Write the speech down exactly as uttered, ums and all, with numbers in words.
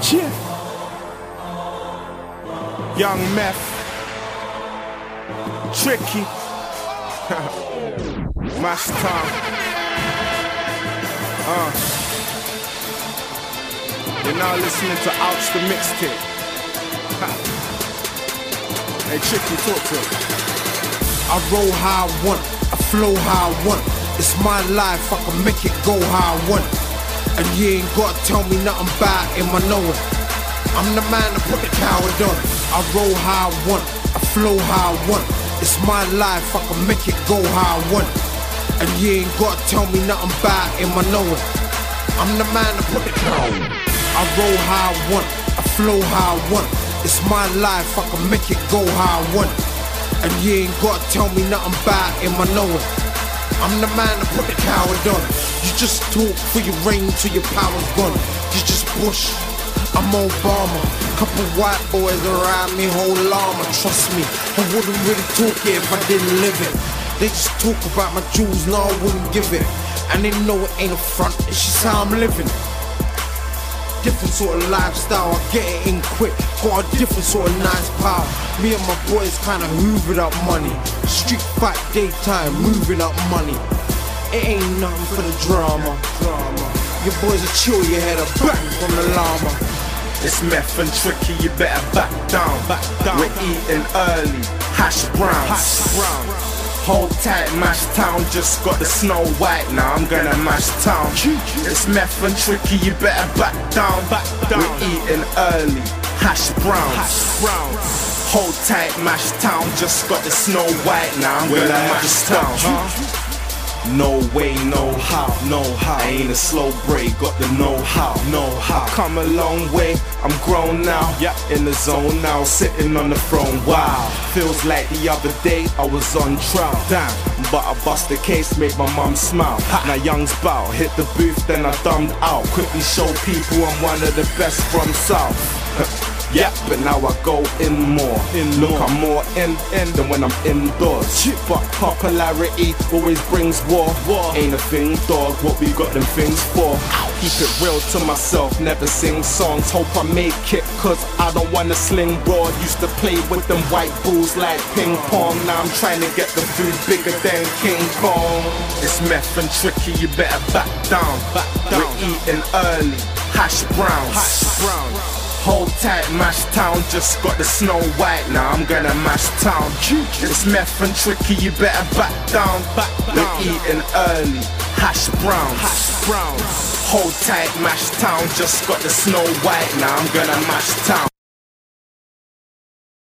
Yeah. Young Meth, Tricky, Mash Time. Uh. You're now listening to Ouch the Mixtape. Hey Tricky, talk to him. I roll how I want, I flow how I want. It's my life, I can make it go how I want. And you ain't gotta tell me nothing about it, I know it. I'm the man to put the coward on. I roll how I want, I flow how I want. It's my life, I can make it go how I want. And you ain't gotta tell me nothing about it, I know it. I'm the man to put the coward. I roll how I want, I flow how I want. It's my life, I can make it go how I want. And you ain't gotta tell me nothing about it, I know it. I'm the man to put the coward on. You just talk for your reign till your power's gone. You just push. I'm Obama. Couple white boys around me, whole llama. Trust me, I wouldn't really talk it if I didn't live it. They just talk about my jewels, no, I wouldn't give it. And they know it ain't a front, it's just how I'm living. Different sort of lifestyle, I get it in quick. Got a different sort of nice power. Me and my boys kinda hoovered up money. Street fight daytime, moving up money. It ain't nothing for the drama. Your boys will chill your head up back from the llama. It's Meth and Tricky, you better back down. Back down. We're eating early, hash browns. Hash browns. Hold tight, Mash Town, just got the Snow White, now I'm gonna mash town. It's Meth and Tricky, you better back down. Back down. We're eating early, hash browns. Hash browns. Hold tight, Mash Town, just got the Snow White, now I'm gonna mash town. Huh? No way, no how, no how. I ain't a slow break, got the know-how, know-how. Come a long way, I'm grown now. Yeah, in the zone now, sitting on the throne. Wow, feels like the other day I was on trial. Damn, but I bust the case, made my mum smile. Ha. Now young's bout, hit the booth, then I dumbed out. Quickly show people I'm one of the best from South. Yeah, but now I go in more. In Look, more. I'm more in, in than when I'm indoors. But popularity always brings war. war. Ain't a thing, dog, what we got them things for. Keep it real to myself, never sing songs. Hope I make it, cause I don't wanna sling broad. Used to play with them white balls like ping pong. Now I'm trying to get the food bigger than King Kong. It's Meth and Tricky, you better back down. Back down. We're eating early, hash browns. Hash browns. Hold tight, Mash Town, just got the Snow White, now I'm gonna mash town. It's Meth and Tricky, you better back down. Back down. We're eating early, hash browns. Hash browns. Hold tight, Mash Town, just got the Snow White, now I'm gonna mash town.